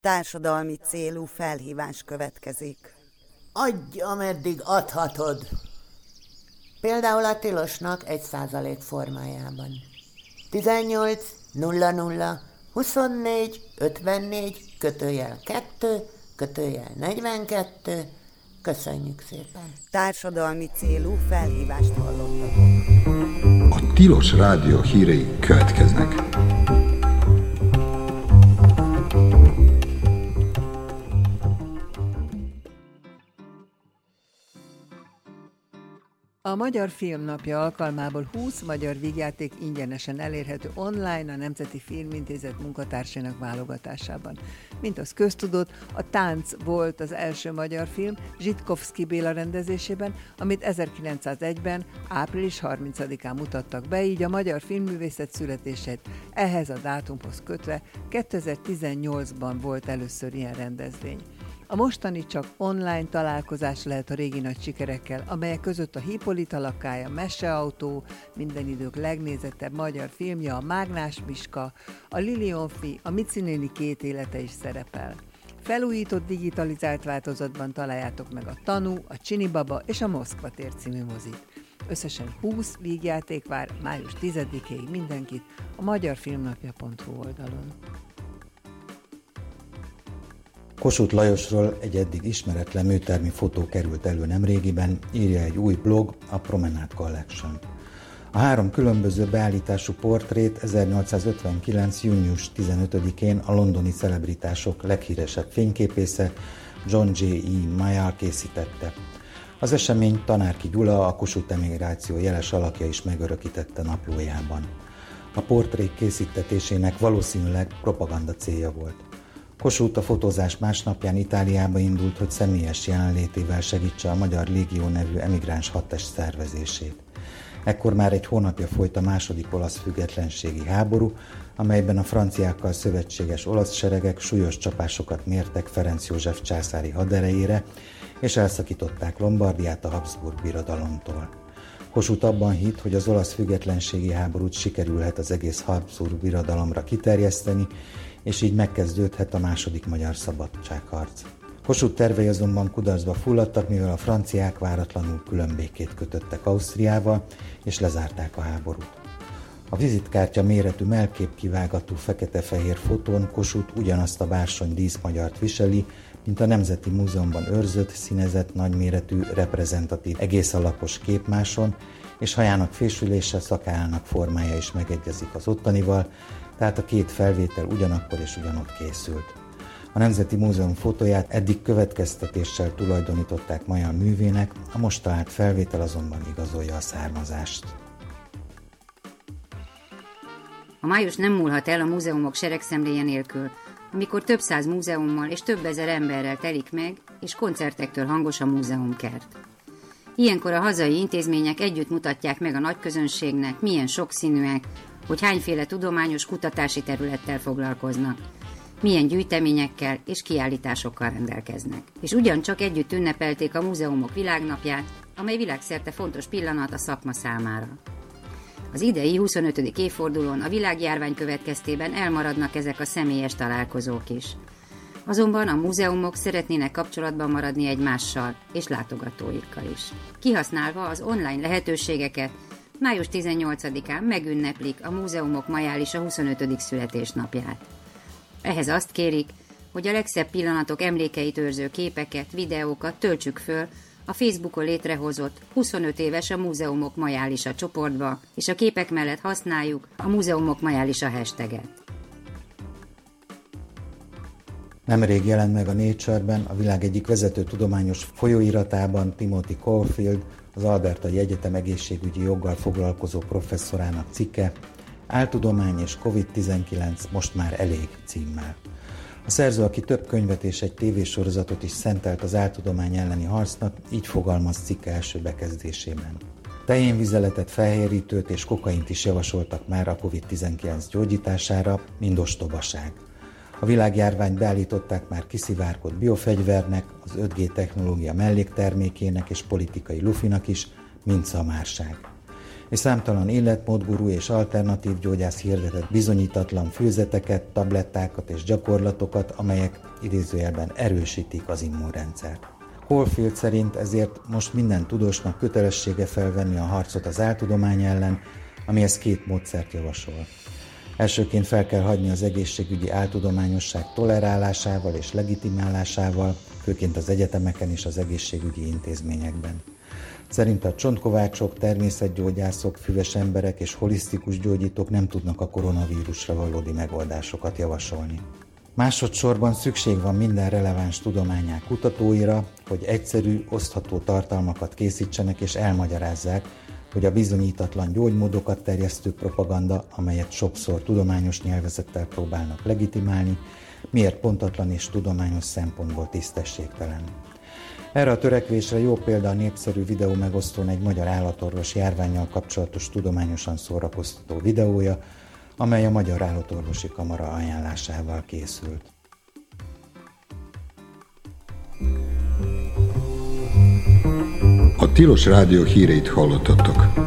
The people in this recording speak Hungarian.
Társadalmi célú felhívás következik. Adj, ameddig adhatod. Például a tilosnak 1% formájában. 18 00 24 54 /2 /42. Köszönjük szépen. Társadalmi célú felhívást hallottatok. A Tilos Rádió hírei következnek. A Magyar Filmnapja alkalmából 20 magyar vígjáték ingyenesen elérhető online a Nemzeti Filmintézet munkatársainak válogatásában. Mint az köztudott, a Tánc volt az első magyar film Zsitkovszky Béla rendezésében, amit 1901-ben, április 30-án mutattak be, így a magyar filmművészet születését ehhez a dátumhoz kötve 2018-ban volt először ilyen rendezvény. A mostani csak online találkozás lehet a régi nagy sikerekkel, amelyek között a Hippolyta lakája, Meseautó, minden idők legnézettebb magyar filmje, a Mágnás Miska, a Lilionfi, a Mici néni 2 élete is szerepel. Felújított digitalizált változatban találjátok meg a Tanú, a Csinibaba és a Moszkva tér című mozit. Összesen 20 vígjáték vár május 10-ig mindenkit a magyarfilmnapja.hu oldalon. Kossuth Lajosról egy eddig ismeretlen műtermi fotó került elő nemrégiben, írja egy új blog, a Promenade Collection. A 3 különböző beállítású portrét 1859. június 15-én a londoni celebritások leghíresebb fényképésze, John J.E. Mayer készítette. Az esemény Tanárki Gyula, a Kossuth emigráció jeles alakja is megörökítette naplójában. A portrék készítetésének valószínűleg propaganda célja volt. Kossuth a fotózás másnapján Itáliába indult, hogy személyes jelenlétével segítse a Magyar Légió nevű emigráns hadtest szervezését. Ekkor már egy hónapja folyt a második olasz függetlenségi háború, amelyben a franciákkal szövetséges olasz seregek súlyos csapásokat mértek Ferenc József császári haderejére, és elszakították Lombardiát a Habsburg birodalomtól. Kossuth abban hitt, hogy az olasz függetlenségi háborút sikerülhet az egész Habsburg birodalomra kiterjeszteni, és így megkezdődhet a második magyar szabadságharc. Kossuth tervei azonban kudarcba fulladtak, mivel a franciák váratlanul különbékét kötöttek Ausztriával, és lezárták a háborút. A vizitkártya méretű mellképkivágatú fekete-fehér fotón Kossuth ugyanazt a bársony díszmagyart viseli, mint a Nemzeti Múzeumban őrzött, színezett, nagyméretű, reprezentatív, egész alapos képmáson, és hajának fésülése, szakállának formája is megegyezik az ottanival, tehát a 2 felvétel ugyanakkor és ugyanott készült. A Nemzeti Múzeum fotóját eddig következtetéssel tulajdonították Mayer művének, a most talált felvétel azonban igazolja a származást. A május nem múlhat el a múzeumok seregszemléje nélkül, amikor több száz múzeummal és több ezer emberrel telik meg, és koncertektől hangos a múzeumkert. Ilyenkor a hazai intézmények együtt mutatják meg a nagyközönségnek, milyen sokszínűek, hogy hányféle tudományos kutatási területtel foglalkoznak, milyen gyűjteményekkel és kiállításokkal rendelkeznek. És ugyancsak együtt ünnepelték a múzeumok világnapját, amely világszerte fontos pillanat a szakma számára. Az idei 25. évfordulón a világjárvány következtében elmaradnak ezek a személyes találkozók is. Azonban a múzeumok szeretnének kapcsolatban maradni egymással és látogatóikkal is. Kihasználva az online lehetőségeket, május 18-án megünneplik a múzeumok majálisa 25. születésnapját. Ehhez azt kérik, hogy a legszebb pillanatok emlékeit őrző képeket, videókat töltsük föl a Facebookon létrehozott 25 éves a múzeumok majálisa csoportba, és a képek mellett használjuk a múzeumok majálisa hashtaget. Nemrég jelent meg a Nature-ben, a világ egyik vezető tudományos folyóiratában Timothy Caulfield, az Albertai Egyetem egészségügyi joggal foglalkozó professzorának cikke, Áltudomány és COVID-19 most már elég címmel. A szerző, aki több könyvet és egy tévésorozatot is szentelt az áltudomány elleni harcnak, így fogalmaz cikke első bekezdésében. Tehénvizeletet, felhérítőt és kokaint is javasoltak már a COVID-19 gyógyítására, mind ostobaság. A világjárványt beállították már kiszivárgott biofegyvernek, az 5G technológia melléktermékének és politikai lufinak is, mind szamárság. és számtalan életmódgurú és alternatív gyógyász hirdetett bizonyítatlan főzeteket, tablettákat és gyakorlatokat, amelyek idézőjelben erősítik az immunrendszert. Caulfield szerint ezért most minden tudósnak kötelessége felvenni a harcot az áltudomány ellen, amihez 2 módszert javasol. Elsőként fel kell hagyni az egészségügyi áltudományosság tolerálásával és legitimálásával, főként az egyetemeken és az egészségügyi intézményekben. Szerint a csontkovácsok, természetgyógyászok, füves emberek és holisztikus gyógyítók nem tudnak a koronavírusra valódi megoldásokat javasolni. Másodszorban szükség van minden releváns tudományág kutatóira, hogy egyszerű, osztható tartalmakat készítsenek és elmagyarázzák, hogy a bizonyítatlan gyógymódokat terjesztő propaganda, amelyet sokszor tudományos nyelvezettel próbálnak legitimálni, miért pontatlan és tudományos szempontból tisztességtelen. Erre a törekvésre jó példa a népszerű videó megosztón egy magyar állatorvos járvánnyal kapcsolatos tudományosan szórakoztató videója, amely a Magyar Állatorvosi Kamara ajánlásával készült. A Tilos Rádió híreit hallottatok.